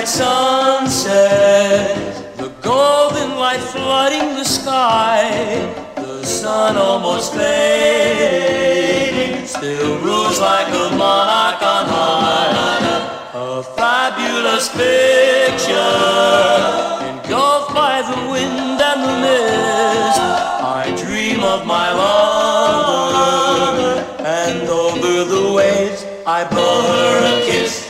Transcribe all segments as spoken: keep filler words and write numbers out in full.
sunset, the golden light flooding the sky, the sun almost fading, still rules like a monarch on high. A fabulous picture, engulfed by the wind and the mist. I dream of my lover, and over the waves I blow her a kiss.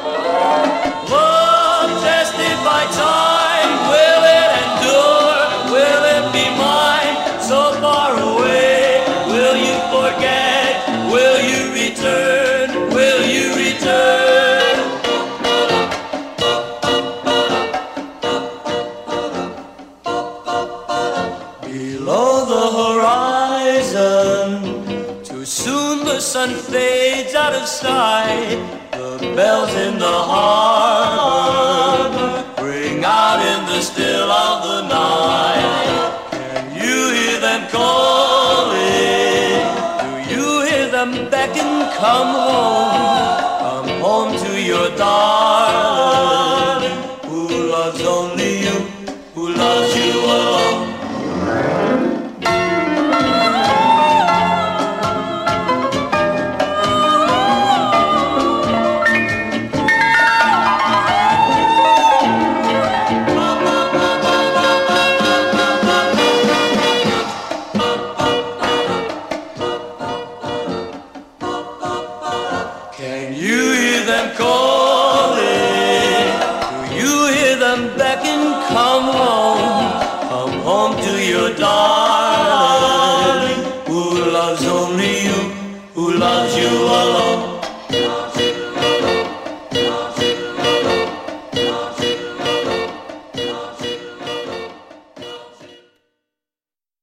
Love tested by time, will it endure? Will it be mine? So far away, will you forget? Will you return? Will you return? Below the horizon, too soon the sun fades out of sight. The bells in the harbor ring out in the still of the night. Can you hear them calling? Do you hear them beckon? Come home, come home to your darling, who loves only you, who loves you alone. Can you hear them calling? Do you hear them beckon? Come home, come home to your darling, who loves only you, who loves you alone.